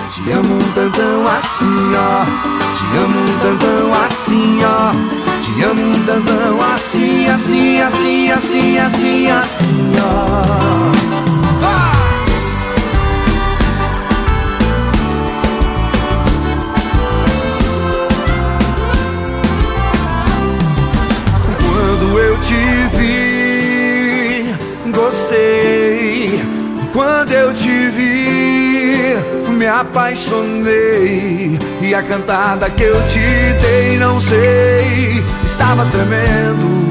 Te amo um tantão assim, ó. Te amo um tantão assim, ó. Te amo um tantão assim, assim, assim, assim, assim, assim, ó. Quando eu te vi, gostei. Quando eu te vi, me apaixonei. E a cantada que eu te dei, não sei, estava tremendo.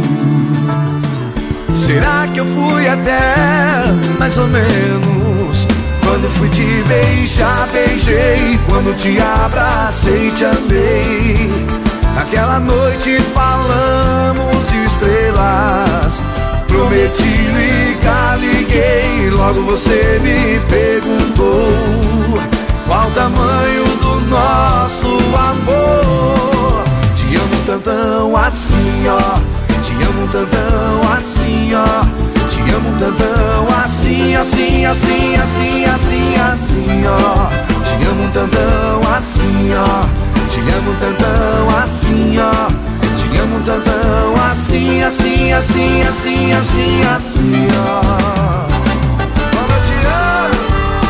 Será que eu fui até mais ou menos? Quando fui te beijar, beijei. Quando te abracei, te amei. Naquela noite falamos estrelas. Prometi ligar, liguei. Logo você me perguntou qual o tamanho do nosso amor. Te amo tantão assim, ó. Te amo tantão assim, ó. Te amo tantão assim, assim, assim, assim, assim, assim, ó. Te amo tantão assim, ó. Te amo tantão assim, ó. Te amo tantão assim, assim, assim, assim, assim, assim, ó. Como eu te amo.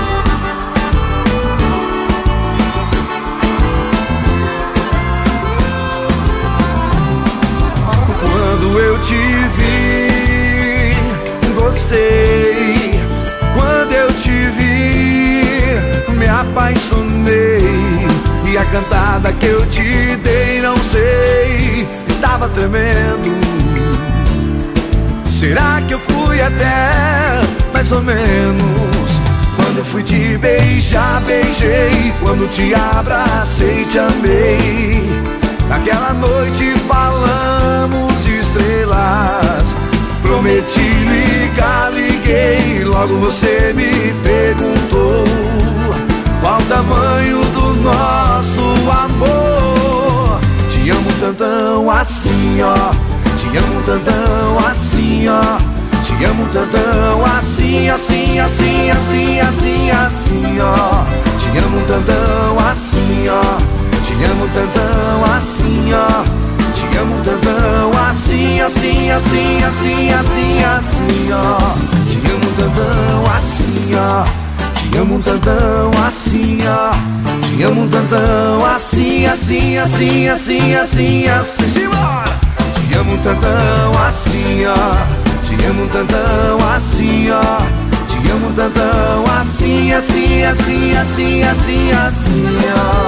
Quando eu te vi, gostei. Quando eu te vi, me apaixonei. E a cantada que eu te dei, não sei, estava tremendo. Será que eu fui até mais ou menos? Quando eu fui te beijar, beijei. Quando te abracei, te amei. Naquela noite falamos estrelas. Prometi ligar, liguei. Logo você me perguntou qual o tamanho do nosso amor. Te amo tantão assim, ó. Te amo tantão assim, ó. Te amo tantão assim, assim, assim, assim, assim, assim, ó. Te amo tantão assim, ó. Te amo tantão assim, ó. Te amo tantão assim, assim, assim, assim, assim, assim, ó. Te amo tantão assim, ó. Te amo tantão assim, ó. Te amo tantão assim, assim, assim, assim, assim, assim. Simbora! Te amo tantão assim, ó. Te amo tantão assim, ó. Te amo tantão assim, assim, assim, assim, assim, assim, ó.